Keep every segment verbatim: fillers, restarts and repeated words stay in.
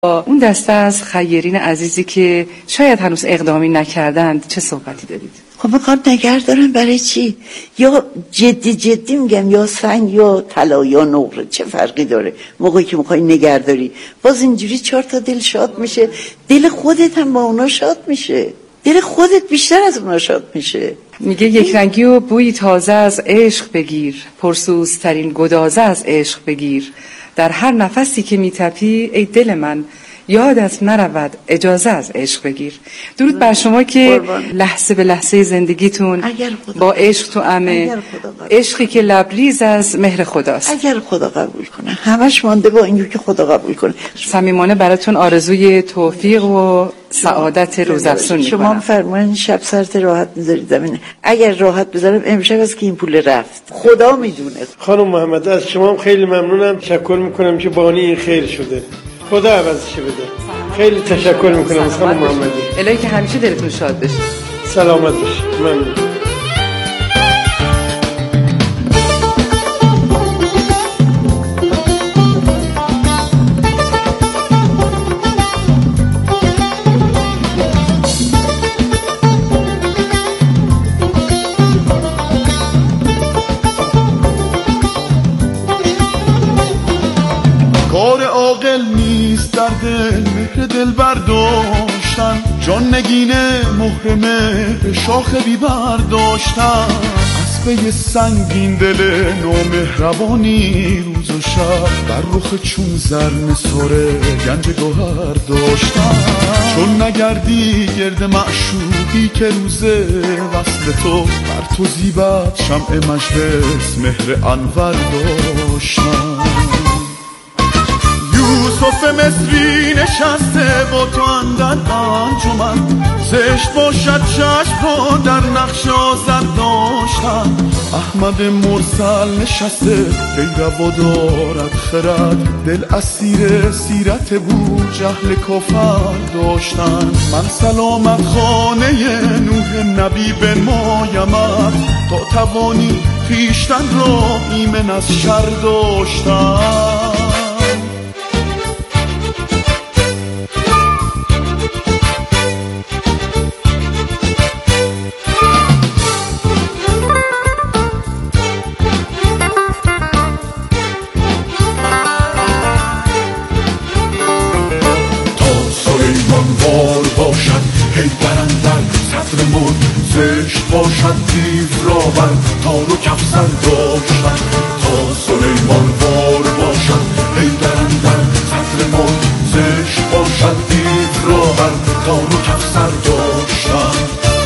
اون دسته از خیرین عزیزی که شاید هنوز اقدامی نکردند چه صحبتی دارید؟ خب میخواد نگه دارن برای چی؟ یا جدی جدی میگم، یا سنگ یا طلا یا نقره، چه فرقی داره؟ موقعی که میخوای نگه داری باز اینجوری چهار تا دل شاد میشه، دل خودت هم با اونا شاد میشه، دل خودت بیشتر از اونا شاد میشه. میگه یک رنگی و بوی تازه از عشق بگیر، پرسوزترین گدازه از عشق بگیر، در هر نفسی که میتپی ای دل من یادت نرود اجازه از عشق بگیر. درود بر شما که لحظه به لحظه زندگیتون با عشق تو عمه، عشقی که لبریز از مهر خداست. اگر خدا قبول کنه، همش مانده با اینجور که خدا قبول کنه. صمیمانه براتون آرزوی توفیق و سعادت روزافزون میکنم. شما فرمایین شب سرت راحت میذارید زمین، اگر راحت بذارم امشب از که این پول رفت خدا میدونه. خانم محمد از شما هم خیلی ممنونم، تشکر میکنم که بانی این خیر شده، خدا عوضش بده. خیلی تشکر میکنم خانم محمدی. الهی که همیشه دلتون شاد بشه. سلامت بشه. ممنون. کار عاقل نیست در دل مهر دل برداشتن، جان نگینه مهر مهر شاخ بی برداشتن، اسبه سنگین دل نامهربانی روز و شب، بر رخ چون زر نثاره گنج گوهر داشتن، چون نگردی گرد معشوقی که روز وصل تو، بر تو زیبد شمع مجلس مهر انور داشتن. یوسف مصری نشسته با تو اندر انجمن، زشت باشد چشم ها در نقش آزد داشتن، احمد مرسل نشسته غیر و دارد خرد، دل اسیر سیرت بود جهل کفر داشتن، من سلامت خانه نوح نبی بنمایمت، تا توانی خویشتن را ایمن از شر داشتن. زشت باشد دیو را بر تار و کفزر داشتن، تا سلیمان وار باشد حیدر اندر صدر ملک، زشت باشد دیو را بر تار و کفزر داشتن.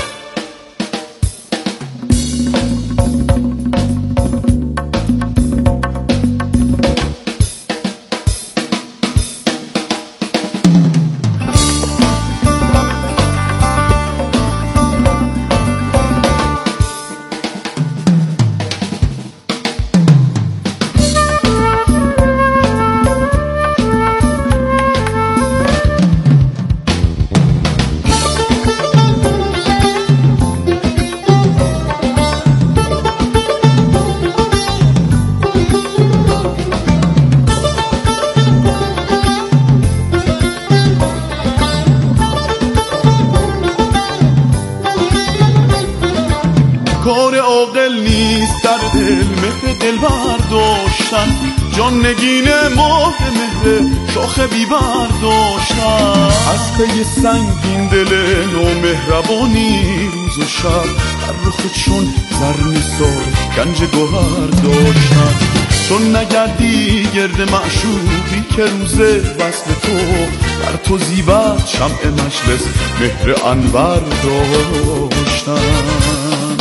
کار عاقل نیست در دل مهر دل برداشتن، جان نگینه مهر مهر شاخ بی برداشتن، از پی سنگین دل نامهربانی روز و شب، بر رخ چون زر نثار گنج گوهر داشتن، چون نگردی گرد معشوقی که روز وصل تو، بر تو زیبد شمع مجلس مهر انور داشتن.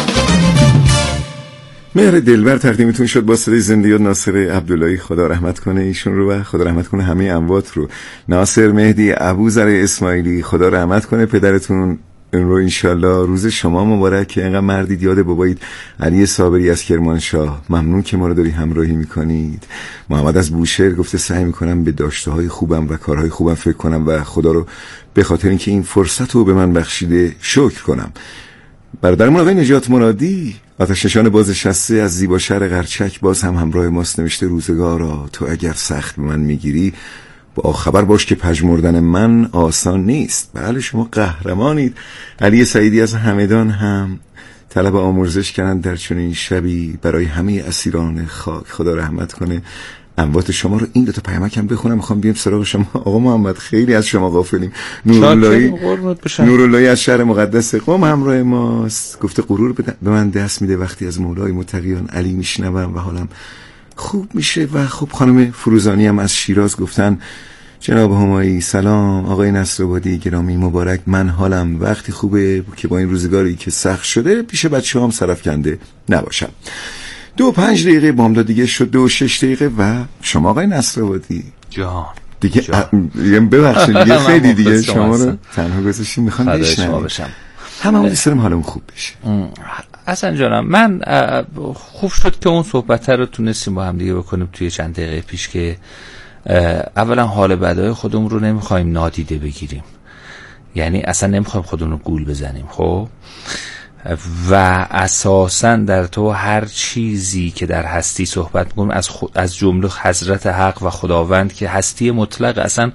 مهر دلبر تقدیمتون شد با صدای زنده یاد ناصر عبداللهی، خدا رحمت کنه ایشون رو و خدا رحمت کنه همه اموات رو. ناصر مهدی ابوذر اسماعیلی، خدا رحمت کنه پدرتون رو انشالله. روز شما مبارک که اینقدر مردید یاد بابایید. علی صابری از کرمانشاه، ممنون که ما رو داری همراهی میکنید. محمد از بوشهر گفته سعی میکنم به داشته های خوبم و کارهای خوبم فکر کنم و خدا رو به خاطر اینکه این فرصت رو به من بخشیده شکر کنم. برادرمون آقای نجات مرادی آتش نشان بازنشسته از زیبا شهر قرچک باز هم همراه ماست، نوشته روزگارا تو اگر سخت به من میگیری با خبر باش که پژمردن من آسان نیست. بله شما قهرمانید. علی سعیدی از همدان هم طلب آمرزش کردن در چنین شبی برای همه اسیران خاک. خدا رحمت کنه اموات شما رو. این دو تا پیامک هم بخونم میخوام بیام سراغ شما. آقا محمد خیلی از شما غافلیم. نوراللهی نوراللهی از شهر مقدس قم همراه ماست. گفته غرور به من دست میده وقتی از مولای متقیان علی میشنوم و حالم خوب میشه. و خب خانم فروزانی هم از شیراز گفتن جناب همایی سلام آقای نصرآبادی گرامی مبارک، من حالم وقتی خوبه که با این روزگاری که سخت شده پیش بچه هم سرفکنده نباشم. دو پنج دقیقه بامداد دیگه شد، دو شش دقیقه و شما آقای نصرآبادی جان دیگه ببخشید دیگه خیلی دیگه شما رو تنها گذاشتیم میخوام بشنویم. هممون دوست داریم حالمون خوب بشه. حسن جانم من خوب شد که اون صحبت رو تونستیم با هم دیگه بکنیم توی چند دقیقه پیش که اولا حال بدای خودمون رو نمیخوایم نادیده بگیریم، یعنی اصلا نمیخوایم خودمون رو گول بزنیم. خب و اساسا در تو هر چیزی که در هستی صحبت میکنیم از خود از جمله حضرت حق و خداوند که هستی مطلق، اصلا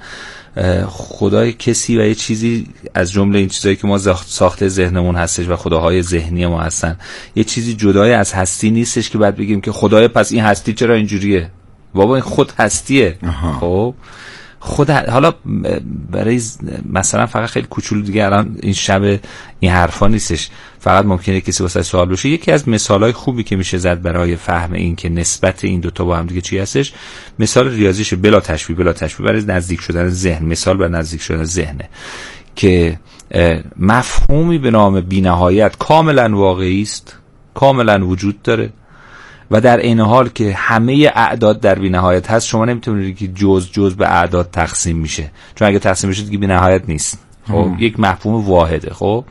خدای کسی و یه چیزی از جمله این چیزایی که ما ساخته ذهنمون هستش و خداهای ذهنی ما هستن، یه چیزی جدای از هستی نیستش که بعد بگیم که خدای پس این هستی چرا اینجوریه. بابا این خود هستیه. خب خود حالا برای مثلا فقط خیلی کوچولو دیگه الان این شب این حرفا نیستش، فقط ممکنه کسی واسه سوال بشه. یکی از مثالای خوبی که میشه زد برای فهم این که نسبت این دوتا با هم دیگه چی هستش، مثال ریاضیشه، بلا تشبیه بلا تشبیه برای نزدیک شدن ذهن، مثال بر نزدیک شدن ذهنه که مفهومی به نام بی‌نهایت کاملا واقعی است، کاملا وجود داره و در این حال که همه اعداد در بی‌نهایت هست، شما نمیتونید که جز جز به اعداد تقسیم میشه، چون اگه تقسیم بشه دیگه بی‌نهایت نیست. خب یک مفهوم واحده. خب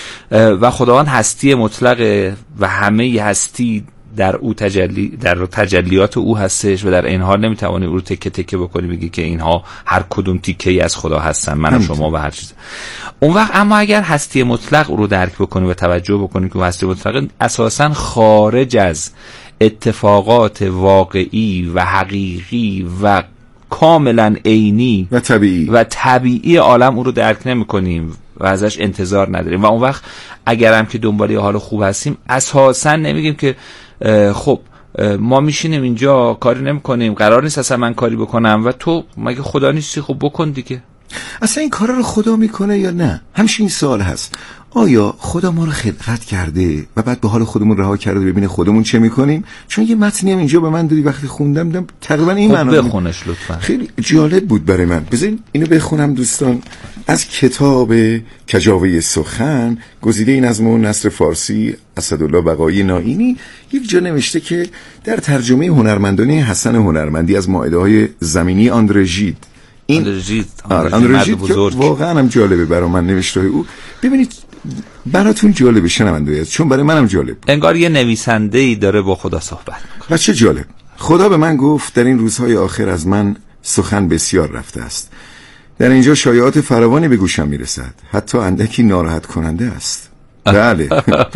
و خداوند هستی مطلقه و همه هستی در او تجلی در تجلیات او هستش و در این حال نمیتوانی او رو تکه تکه بکنی بگی که اینها هر کدوم تیکه‌ای از خدا هستن، من و شما و هر چیز. اون وقت اما اگر هستی مطلق رو درک بکنی و توجه بکنی که هستی مطلق اساساً خارج از اتفاقات واقعی و حقیقی و کاملا عینی و طبیعی و طبیعی عالم او رو درک نمی کنیم و ازش انتظار نداریم و اون وقت اگرم که دنبال یه حال خوب هستیم اساسا نمیگیم که خب ما میشینیم اینجا کاری نمی کنیم، قرار نیست اصلا من کاری بکنم و تو مگه خدا نیستی، خب بکن دیگه. اصلا این کارا رو خدا میکنه یا نه؟ همیشه این سوال هست، آیا خدا ما رو خلقت کرده و بعد به حال خودمون رها کرده ببینه خودمون چه میکنیم؟ چون یه متنی هم اینجا به من دادی وقتی خوندم دیدم تقریبا این معنی. بخونش لطفا، خیلی جالب بود برای من. بذارین اینو بخونم دوستان از کتاب کجاوه سخن، گزیده این از نثر فارسی اسدالله بقایی نائینی. یک جا نوشته که در ترجمه هنرمندانه حسن هنرمندی از مائده های زمینی آندره ژید، این اندرژید اندرژید که واقعا هم جالبه برای من نوشته او. ببینید براتون جالبه شنونده، چون برای منم جالب. انگار یه نویسنده‌ای داره با خدا صحبت می‌کنه. و چه جالب. خدا به من گفت در این روزهای آخر از من سخن بسیار رفته است. در اینجا شایعات فراوانی به گوشم میرسد، حتی اندکی ناراحت کننده است. بله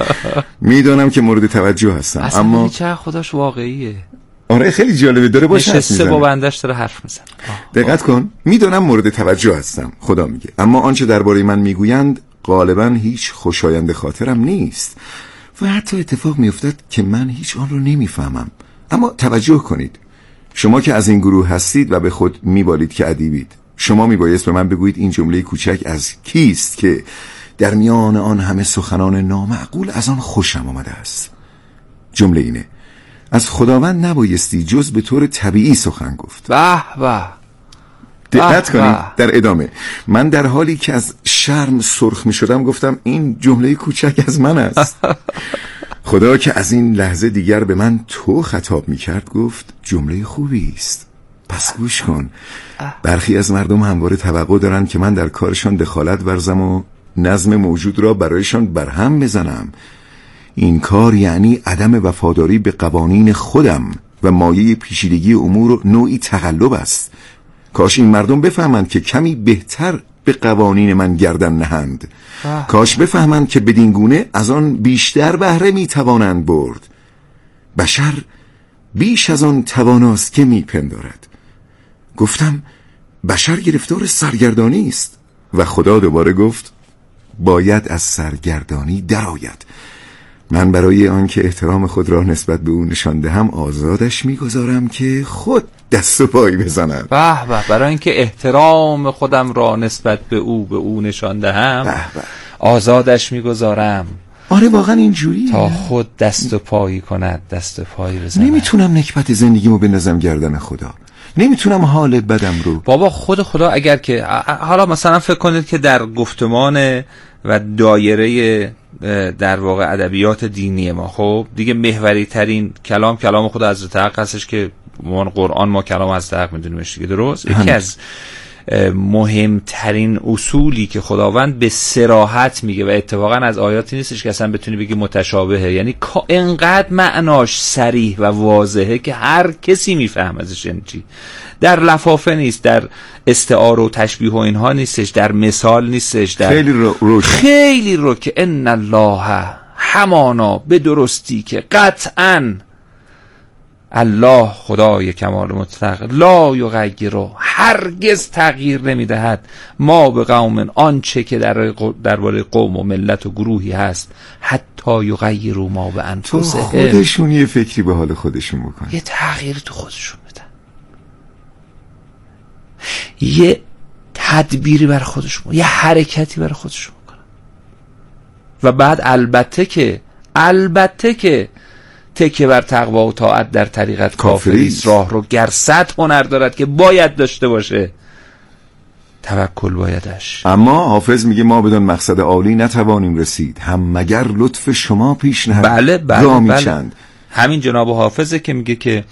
میدونم که مورد توجه هستم، اما چه خداش واقعیه. آره خیلی جالبه، داره باشه حرف میزنه، با بندش داره حرف میزنه. دقت کن، میدونم مورد توجه هستم، خدا میگه، اما آنچه درباره من میگویند غالبا هیچ خوشایند خاطرم نیست و حتی اتفاق میافتد که من هیچ آن رو نمیفهمم. اما توجه کنید، شما که از این گروه هستید و به خود میبالید که ادیبید، شما میبایست به من بگویید این جمله کوچک از کیست که در میان آن همه سخنان نامعقول از آن خوشم آمده است. جمله اینه: از خداوند نبایستی جز به طور طبیعی سخن گفت. به به. دقت کنید در ادامه، من در حالی که از شرم سرخ می شدم گفتم این جمله کوچک از من است. خدا که از این لحظه دیگر به من تو خطاب می کرد گفت جمله خوبی است، پس گوش کن. برخی از مردم همواره توقع دارند که من در کارشان دخالت ورزم و نظم موجود را برایشان برهم بزنم. این کار یعنی عدم وفاداری به قوانین خودم و مایه پیچیدگی امور نوعی تقلب است. کاش این مردم بفهمند که کمی بهتر به قوانین من گردن نهند. کاش بفهمند که بدین گونه از آن بیشتر بهره می توانند برد. بشر بیش از آن تواناست که می پندارد. گفتم بشر گرفتار سرگردانی است و خدا دوباره گفت باید از سرگردانی درآید. من برای آنکه احترام خود را نسبت به او نشان دهم آزادش میگذارم که خود دست و پایی بزند. به به، برای اینکه احترام خودم را نسبت به او به او نشان دهم به به. آزادش میگذارم. آره واقعا اینجوریه. تا خود دست و پایی کند، دست و پایی بزند. نمیتونم نکبت زندگیمو بندازم گردن خدا. نمیتونم حال بدم رو. بابا خود خدا اگر که حالا مثلا فکر کنید که در گفتمان و دایره در واقع ادبیات دینی ما، خب دیگه محوری ترین کلام کلام خدا حضرت حق هستش که ما قرآن ما کلام حضرت حق میدونیمش دیگه، درست؟ یکی از مهمترین اصولی که خداوند به صراحت میگه و اتفاقا از آیاتی نیستش که اصلا بتونی بگی متشابهه، یعنی انقدر معناش صریح و واضحه که هر کسی میفهم ازش یعنی چی. در لفافه نیست، در استعاره و تشبیه و اینها نیستش، در مثال نیستش، در خیلی رو, رو خیلی رو که ان الله همانا به درستی که قطعاً الله خدای کمال مطلق لا یغیرو هرگز تغییر نمیدهد ما به قوم آنچه که در درباره قوم و ملت و گروهی هست حتی یغیرو ما به انفسهم. تو خودشون یه فکری به حال خودشون بکنن، یه تغییر تو خودشون بدن، یه تدبیری برای خودشون، یه حرکتی برای خودشون بکنن. و بعد البته که البته که تکیه بر تقوا و طاعت در طریقت کافری است. راه رو گر صد هنر دارد که باید داشته باشه، توکل بایدش. اما حافظ میگه ما بدون مقصد عالی نتوانیم رسید، هم مگر لطف شما پیش نهد. بله بله بله چند. همین جناب حافظه که میگه که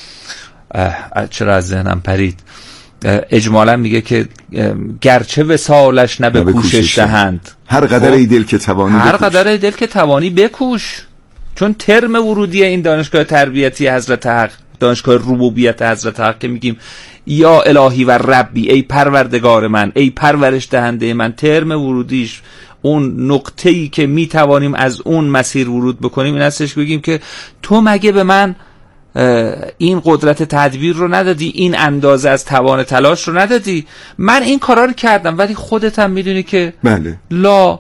چرا از ذهنم پرید، اجمالا میگه که گرچه وصالش نه به کوشش دهند، هر قدر ای دل که توانی هر بکوش. قدر ای دل که توانی بکوش. چون ترم ورودی این دانشگاه تربیتی حضرت حق، دانشگاه ربوبیت حضرت حق که میگیم یا الهی و ربی، ای پروردگار من، ای پرورش دهنده من، ترم ورودیش اون نقطه‌ای که میتوانیم از اون مسیر ورود بکنیم این هستش که بگیم که تو مگه به من این قدرت تدبیر رو ندادی، این اندازه از توان تلاش رو ندادی، من این کارا رو کردم ولی خودت هم میدونی که بله لا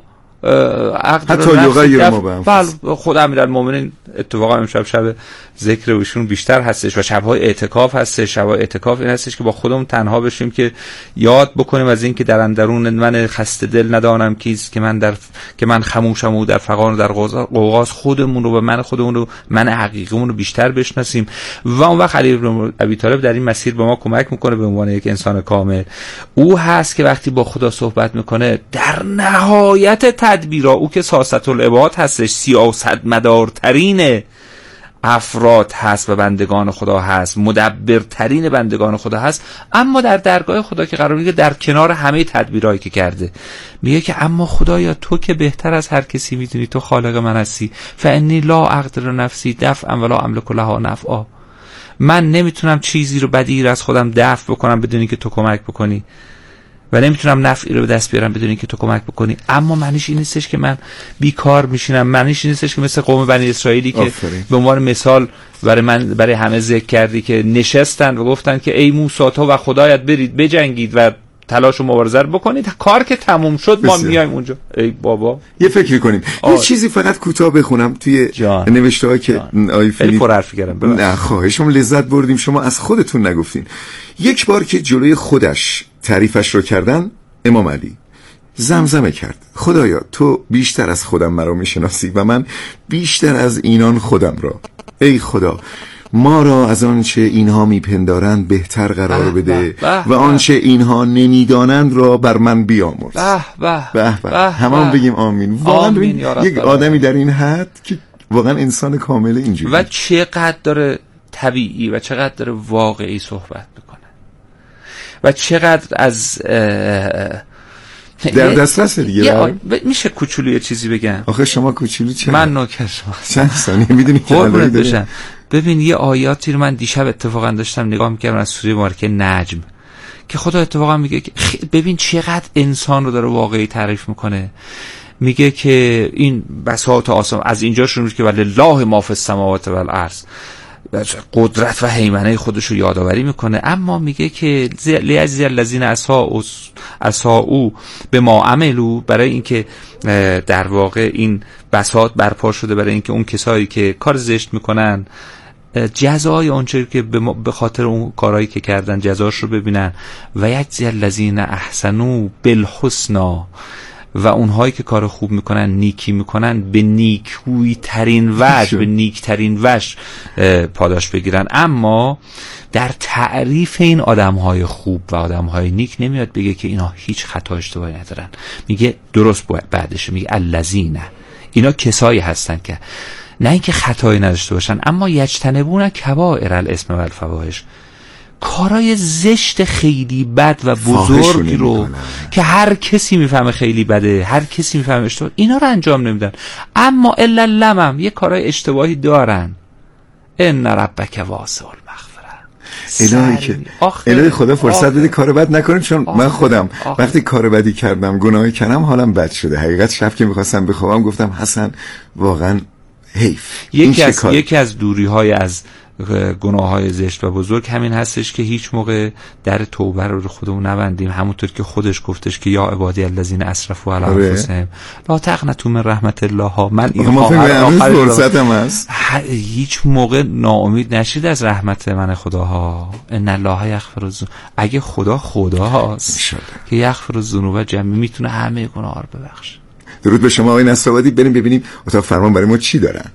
حتی یغیر ما به انفسهم. بله خود امیرالمومنین اتفاقا امشب شب ذکر ایشون بیشتر هستش و شب‌های اعتکاف هستش. شب‌های اعتکاف این هستش که با خودمون تنها بشیم که یاد بکنیم از این که در اندرون من خسته دل ندانم کیست، که من در که من خموشم و در فغان و در قوقاز، خودمون رو و من خودمون رو من حقیقیمون رو بیشتر بشناسیم. و اون وقت علی بن ابی طالب در این مسیر به ما کمک میکنه به عنوان یک انسان کامل. او هست که وقتی با خدا صحبت میکنه در نهایت تدبیرا، او که سیاست العباد هستش، سیاست مدارترین افراد هست و بندگان خدا هست، مدبرترین بندگان خدا هست، اما در درگاه خدا که قرار میگه در کنار همه تدبیرهایی که کرده میگه که اما خدایا تو که بهتر از هر کسی میدونی، تو خالق من هستی، فانی لا اقدر نفسی دفعا ولا املک لها نفعا، من نمیتونم چیزی رو بدی از خودم دفع بکنم بدون که تو کمک بکنی و نمیتونم نفعی رو به دست بیارم بدون اینکه تو کمک بکنی. اما معنیش این نیستش که من بیکار میشینم، معنیش این نیستش که مثل قوم بنی اسرائیلی که آفرین. به عنوان مثال برای من برای همه ذکر کردی که نشستن و گفتن که ای موسی تو و خدایت برید بجنگید و تلاش و مبارزه رو بکنید، کار که تموم شد ما میایم اونجا. ای بابا یه فکری کنیم. یه چیزی فقط کوتاه بخونم توی نوشته‌ها که آی فیلیپ پر حرف کردم. نه خواهشم، لذت بردیم، شما از خودتون نگفتین. یک بار که جلوی خودش تعریفش رو کردن، امام علی زمزمه کرد خدایا تو بیشتر از خودم مرا میشناسی و من بیشتر از اینان خودم را. ای خدا ما را از آنچه اینها میپندارند بهتر قرار بده و آنچه اینها نمیدانند را بر من بیامرز. به به به به همون بگیم آمین. واقعا ببین یک آدمی در این حد که واقعا انسان کامل اینجوری و چقدر داره طبیعی و چقدر داره واقعی صحبت میکنه و چقدر از در دسترس دیگه. آ... میشه کوچولو یه چیزی بگم؟ آخه شما کوچولو چه؟ من نوکر شما. چند ثانیه میدونی که قربونت بشم. ببین یه آیاتی رو من دیشب اتفاقا داشتم نگاه میکردم از سوره مبارکه نجم که خدا اتفاقا میگه که ببین چقدر انسان رو داره واقعی تعریف میکنه. میگه که این بساط آسمان از اینجا شروع میشه که ولله ما فی السماوات والارض، قدرت و هیمنه خودش رو یادآوری میکنه، اما میگه که لیجزی الذین اساءوا بما عملوا، برای اینکه در واقع این بساط برپا شده برای اینکه اون کسایی که کار زشت میکنن جزای اونچه که به خاطر اون کارهایی که کردن جزاش رو ببینن، و یجزی الذین احسنوا بالحسنی، و اونهایی که کار خوب میکنن نیکی میکنن به نیکویی ترین وجه به نیک ترین وجه پاداش بگیرن. اما در تعریف این آدمهای خوب و آدمهای نیک نمیاد بگه که اینا هیچ خطا اشتباهی ندارن، میگه درست بعدش میگه الذین، اینا کسایی هستن که نه اینکه خطایی نداشته باشن اما یجتنبون کبائر الاسم و الفواحش، کارای زشت خیلی بد و بزرگی رو که هر کسی میفهمه خیلی بده، هر کسی میفهمه اشتباه، اینا رو انجام نمیدن. اما الا لمم یه کارای اشتباهی دارن. ان ربک واسع المغفره، الهی که الهی خدا فرصت بده کار بد نکنیم، چون آخر. من خودم آخر. وقتی کار بدی کردم گناهی کردم حالم بد شده. حقیقت شب که میخواستم بخوابم گفتم حسن واقعا حیف. یکی از یکی از دوری های از گناه های زشت و بزرگ همین هستش که هیچ موقع در توبه رو خودمون نبندیم، همونطور که خودش گفتش که یا عبادی الذین اسرفوا علی انفسهم لا تقنطوا من رحمت الله ها. من این آخر فرصتم هست، هیچ موقع ناامید نشید از رحمت من خداها. ان الله یغفر الذنوب، اگه خدا خداست که یغفر الذنوب جميعا، میتونه همه گناه رو ببخشه. درود به شما آقای نصرآبادی. بریم ببینیم اتاق فرمان برای ما چی دارن.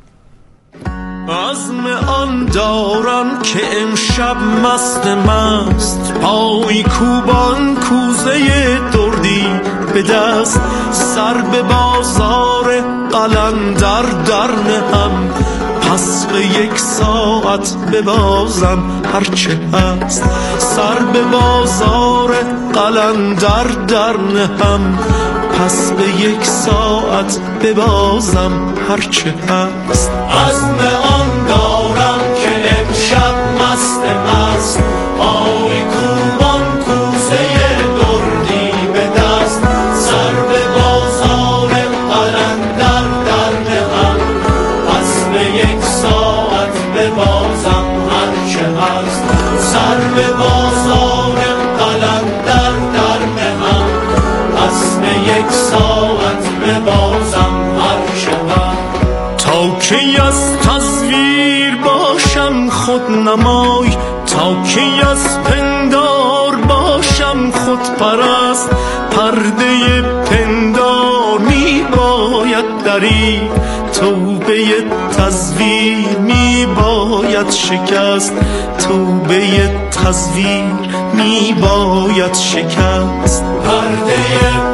عزم آن دارم که امشب مست مست، پای کوبان کوزه دردی به دست، سر به بازار قلندر در نهم، پس به یک ساعت ببازم هرچه هست، سر به بازار قلندر در نهم، پس به یک ساعت ببازم هرچه هست. عزم آن دارم که امشب مست مست، پای کوبان کوزه دردی به دست، سر به بازار قلندر در نهم، پس به یک ساعت ببازم هرچه هست، سر به بازار قلندر در نهم، پس به یک ساعت ببازم هرچه هست. تا کی از تصویر باشم خود نمای، تا کی از پندار باشم خود پرست، پرده پندار می باید درید، توبه تصویر می باید شکست، توبه تصویر می باید شکست، پرده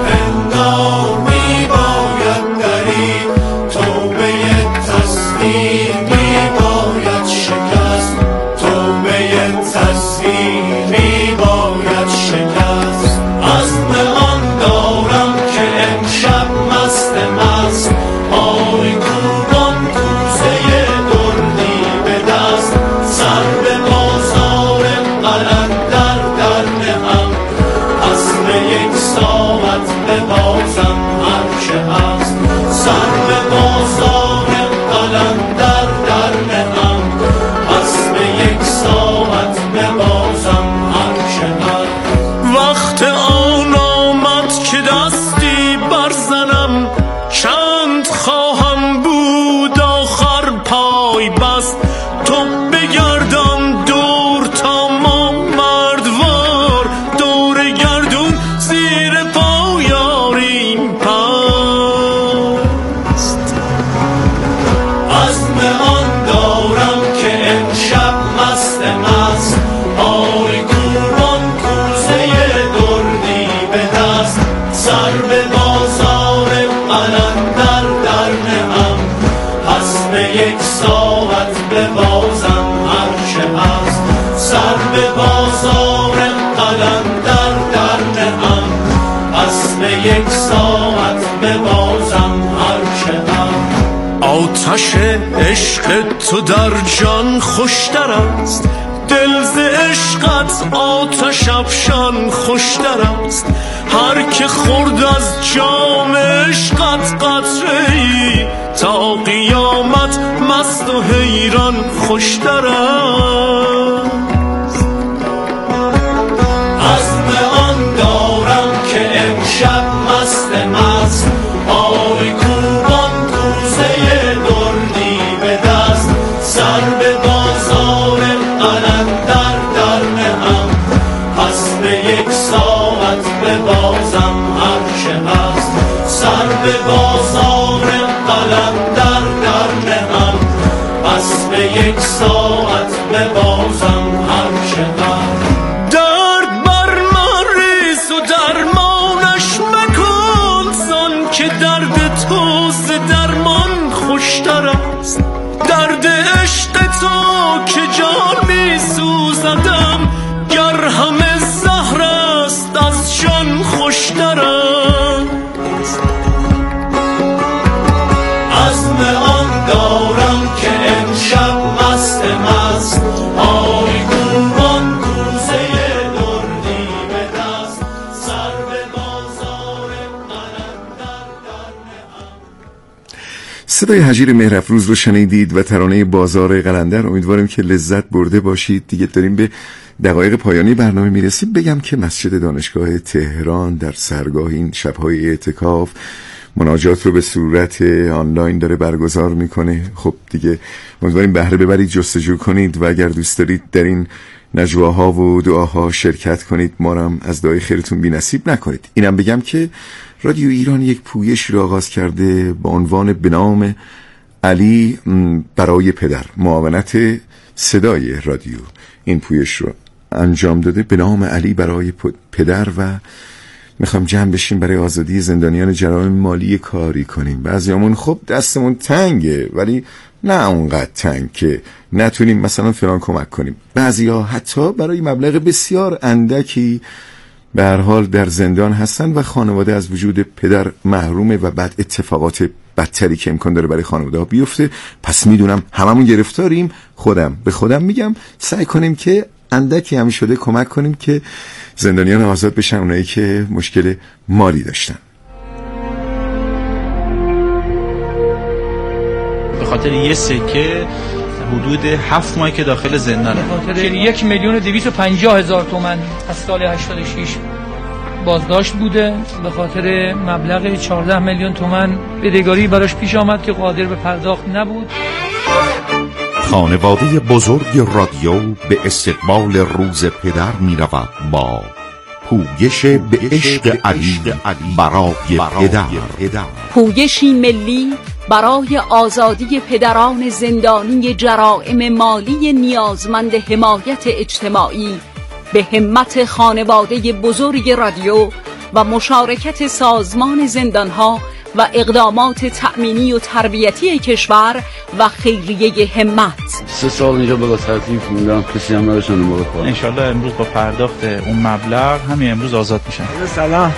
پندار می باید درید، توبه تصویر می باید شکست، توبه تصویر می باید شکست. عزم آن دارم که امشب مست مست، پای کوبان کوزه دردی به دست، سر به بازار قلندر در نهم، پس به یک ساعت ببازم هرچه هست، سر به بازار قلندر در نهم، پس به یک ساعت ببازم هرچه هست. وقت آن آمد که دستی برزنم، چند خواهم بود آخر پای بست، تو بگردان دور تا ما مردوار، دور گردون زیر پا یاریم پست. عزم آن دارم که امشب مست مست، پای کوبان کوزه دردی به دست، سر به بازار قلندر در نهم، پس به یک ساعت ببازم هرچه هست، سر به بازار قلندر در نهم، پس به یک ساعت ببازم هرچه هست. آتش عشق تو در جان خوشتر است، دل ز عشقت آتش افشان خوشتر است، هر که خورد از جام عشقت قطره ای، تا قیامت مست مست و حیران خوشتر است. عزم آن دارم که امشب مست مست آی کوبان کوزه دردی به دست، سر به بازار قلندر در نهم، پس به یک ساعت به بازم هر چه هست. سر به بازار قلندر در نهم، پس به یک ساعت به بازم هر چه هست. درد بر من ریز و درمانش مکن، زان که درد تو ز درمان خوشتر است. درد عشق تو که جان می سوزدم، گر همه زهر است از جان خوشتر است. عزم آن دارم که امشب مست مست آی کوبان کوزه دردی به دست، سر به بازار قلندر در نهم. صدای هجیر مهرافروز رو شنیدید و ترانه بازار قلندر. امیدوارم که لذت برده باشید. دیگه داریم به دقایق پایانی برنامه میرسیم. بگم که مسجد دانشگاه تهران در سرگاه این شب‌های اعتکاف مناجات رو به صورت آنلاین داره برگزار میکنه. خب دیگه امیدواریم بهره ببرید، جستجو کنید و اگر دوست دارید در این نجواها و دعاها شرکت کنید، ما رو هم از دعای خیرتون بی نصیب نکنید. اینم بگم که رادیو ایران یک پویش رو آغاز کرده با عنوان به نام علی برای پدر. معاونت صدای رادیو این پویش رو انجام داده به نام علی برای پدر و میخوام جمع بشیم برای آزادی زندانیان جرایم مالی کاری کنیم. بعضیامون خب دستمون تنگه، ولی نه اونقدر تنگ که نتونیم مثلا فلان کمک کنیم. بعضیا حتی برای مبلغ بسیار اندکی به هر حال در زندان هستن و خانواده از وجود پدر محرومه و بعد اتفاقات بدتری که امکان داره برای خانواده ها بیفته. پس میدونم هممون گرفتاریم. خودم به خودم میگم سعی کنیم که اندکی هم شده کمک کنیم که زندانیان آزاد بشن، اونایی که مشکل مالی داشتن. به خاطر یه سکه حدود هفت ماه که داخل زندانه. به خاطر یک میلیون و دویست و پنجاه هزار تومان از سال هشتاد و شش بازداشت بوده. به خاطر مبلغ چهارده میلیون تومان بدهکاری براش پیش آمد که قادر به پرداخت نبود. خانواده بزرگ رادیو به استقبال روز پدر می رود با پویش به عشق علی برای پدر. پویشی ملی برای آزادی پدران زندانی جرائم مالی نیازمند حمایت اجتماعی به همت خانواده بزرگ رادیو و مشارکت سازمان زندانها و اقدامات تأمینی و تربیتی کشور و خیریه همت. سه سال اینجا بلا ترتیب موندم، کسی هم نداشتن موقع کار. انشالله امروز با پرداخت اون مبلغ همین امروز آزاد میشن. سلام،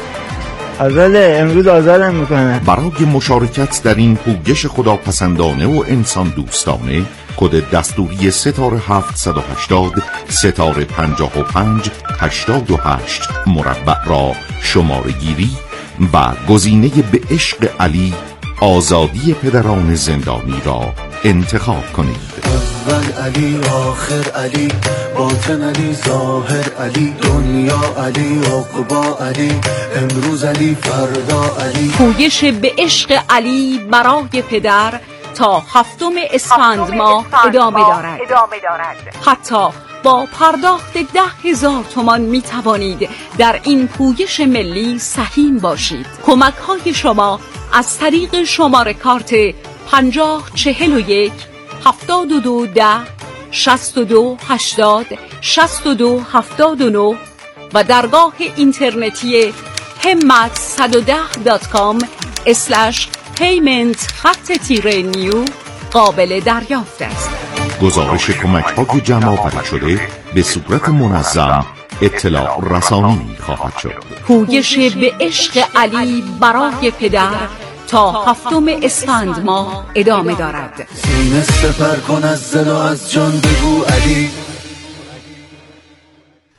آزاده امروز آزادم میکنه. برای مشارکت در این پویش خداپسندانه و انسان دوستانه کد دستوری ستاره هفتصد و هشتاد ستاره پنجاه و پنج هشتاد و هشت مربع را شماره گیری و گزینه به عشق علی آزادی پدران زندانی را انتخاب کنید. اول علی، آخر علی، باطن علی، ظاهر علی، دنیا علی، عقبا علی، امروز علی، فردا علی. پویش به عشق علی برای پدر تا هفتم اسفند ماه ادامه دارد. حتی با پرداخت ده هزار تومان می توانید در این پویش ملی سهیم باشید. کمک های شما از طریق شماره کارت پنجاه چهل و یک هفتاد و دو ده شصت و دو هشتاد شصت و دو هفتاد و نه و درگاه اینترنتی همت صد و ده دات کام اسلش پیمنت خط تیره نیو قابل دریافت است. گزارش کمک های جمع آوری شده به صورت منظم اطلاع رسانی خواهد شد. پویش به عشق علی برای پدر تا هفتم اسفند ماه ادامه دارد. سینه سپر کن از دل و از جان بگو علی.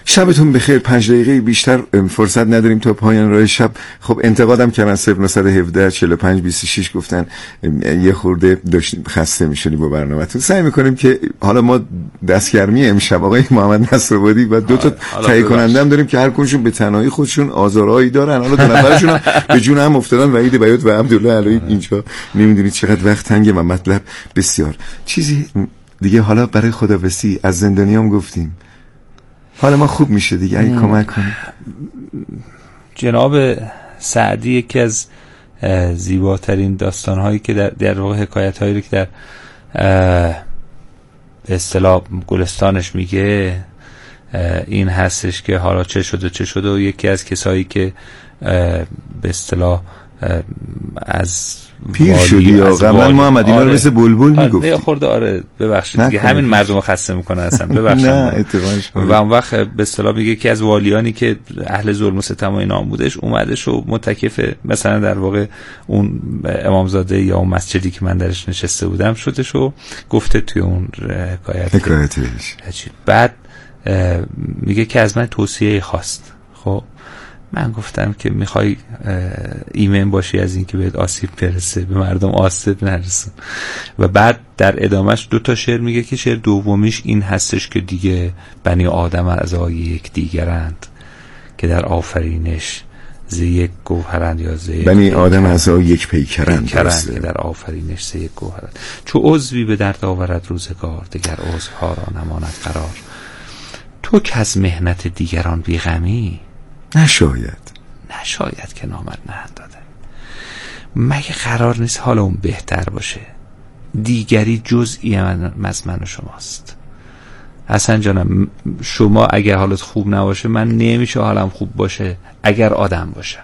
شبتون بخیر. پنج دقیقه بیشتر فرصت نداریم تا پایان راه شب. خب انتقادم کردن صفر نه یک هفت چهل و پنج بیست و شش گفتن یه خورده داشتیم خسته میشدی با برنامه‌تون. سعی میکنیم که حالا ما دستگرمی امشب آقای محمد نصرآبادی و دو تا تهیه کننده هم داریم که هر کدومشون به تنهایی خودشون آزارهایی دارن. حالا دو نفرشون هم به جون هم افتادن، وحید بیات و عبدالله علایی. اینجا نمیدونید چقدر وقت تنگه و مطلب بسیار. چیزی دیگه حالا برای خداحافظی از زندانیام گفتیم، حالا ما خوب میشه دیگه. اگه کمک کنیم. جناب سعدی یکی از زیباترین داستانهایی که در در واقع حکایت‌هایی که در به اصطلاح گلستانش میگه این هستش که حالا چه شده چه شده و یکی از کسایی که به اصطلاح از پیر شدی آقا من محمد اینا رو مثل بلبل میگفتی. آره خورده آره ببخشید دیگه همین مردم رو خسته میکنه اصلا ببخشید. نه اتفاقش و اون وقت به اصطلاح میگه که از والیانی که اهل ظلم و ستم و اینا بودش اومدش و متکف مثلا در واقع اون امامزاده یا اون مسجدی که من درش نشسته بودم شدش و گفته توی اون حکایت حکایتش. بعد میگه که از من توصیه خواست. خب من گفتم که میخوای ایمن باشی از این که بهت آسیب برسه، به مردم آسیب نرسون. و بعد در ادامهش دو تا شعر میگه که شعر دومیش این هستش که دیگه بنی آدم اعضای یک دیگرند که در آفرینش ز یک گوهرند یا ز بنی آدم اعضای یک پیکرند که در آفرینش ز یک گوهرند. چو عضوی به درد آورد روزگار دگر عضوها را نماند قرار. تو که از مهنت دیگران بیغمی نشاید نشاید که نامت نهند داده. مگه قرار نیست حالا اون بهتر باشه؟ دیگری جزئی از من و شماست. حسن جانم شما اگر حالت خوب نباشه من نمیشه حالم خوب باشه. اگر آدم باشم،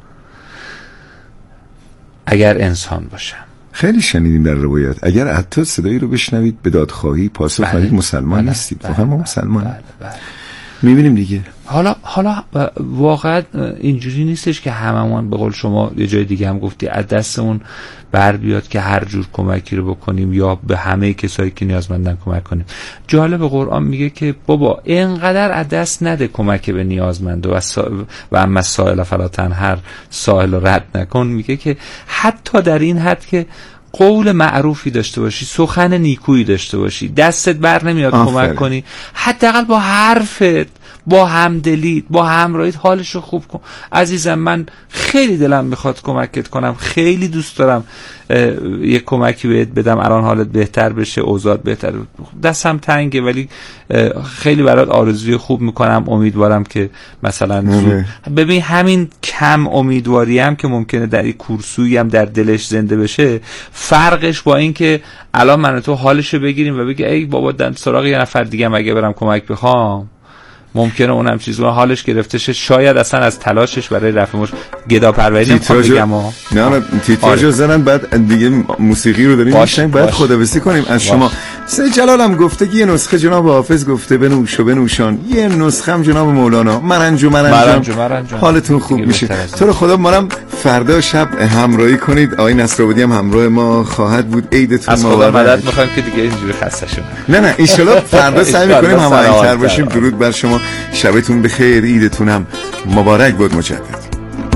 اگر انسان باشم. خیلی شنیدیم در روایت اگر حتی صدایی رو بشنوید به دادخواهی پاسخ بدید مسلمان بله. نیستید. بله. واقعا ما مسلمان بله. بله. میبینیم دیگه. حالا حالا واقعا اینجوری نیستش که هممون به قول شما یه جای دیگه هم گفتی از دستمون بر بیاد که هر جور کمکی رو بکنیم یا به همه کسایی که نیازمندن کمک کنیم. جالب قرآن میگه که بابا اینقدر از دست نده کمک به نیازمند و و اما سائل فلا تنهر، سائل رو رد نکن. میگه که حتی در این حد که قول معروفی داشته باشی، سخن نیکویی داشته باشی، دستت بر نمیاد کمک کنی، حداقل با حرفت، با همدلیت، با همراهیت حالش رو خوب کن. عزیزم من خیلی دلم میخواد کمکت کنم، خیلی دوست دارم یک کمکی بهت بدم الان حالت بهتر بشه، اوضاعت بهتر، دستم تنگه ولی خیلی برات آرزوی خوب میکنم، امیدوارم که مثلا ببین همین کم امیدواری هم که ممکنه در این کورسویی هم در دلش زنده بشه، فرقش با این که الان من و تو حالشو بگیریم و بگی ای بابا دن سراغ یه نفر دیگه مگه برم کمک بخوام، ممکنه اونم چیزا حالش گرفته شه، شاید اصلا از تلاشش برای رفع مش گداپروری نمیخوام بگم. نه نه تیتراژو زدن بعد دیگه موسیقی رو داریم میشنیم بعد خداحافظی کنیم از شما. سید جلال هم گفته که یه نسخه جناب حافظ گفته بنوش و بنوشان، یه نسخه هم جناب مولانا مرنج و مرنج حالتون خوب میشه. تو رو خدا مارم فردا شب همراهی کنید. آقای نصرآبادی هم همراه ما خواهد بود. عیدتون مبارک. از خدا مدد میخوایم که دیگه اینجوری خسته شیم. نه نه ان شاء فردا سعی میکنیم هماهنگ‌تر باشیم. درود بر شما، شبتون بخیر، عیدتونم مبارک بود مجدد.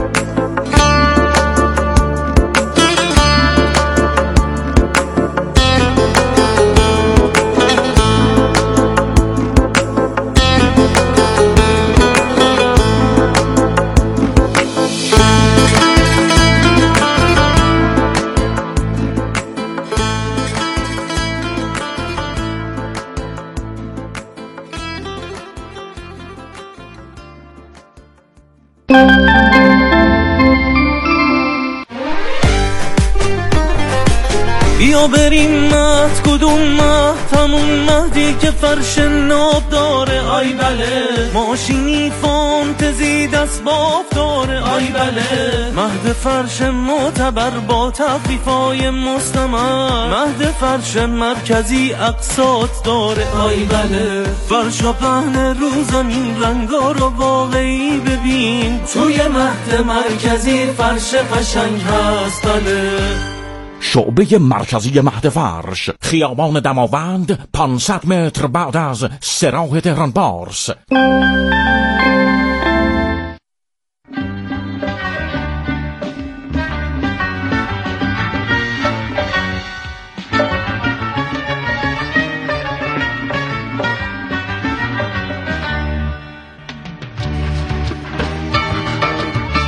بیا بریم مهد کدوم مهد، همون مهدی که فرش ناب داره آی بله، ماشینی فانتزی دست باف داره آی بله، مهد فرش معتبر با تخفیفای مستمر، مهد فرش مرکزی اقساط داره آی بله، فرش و پهن رو زمین رنگا رو واقعی ببین، توی مهد مرکزی فرش قشنگ هست بله. شعبه مرکزی مهد فرش، خیابان دماوند، پانصد متر بعد از سراح تهران پارس.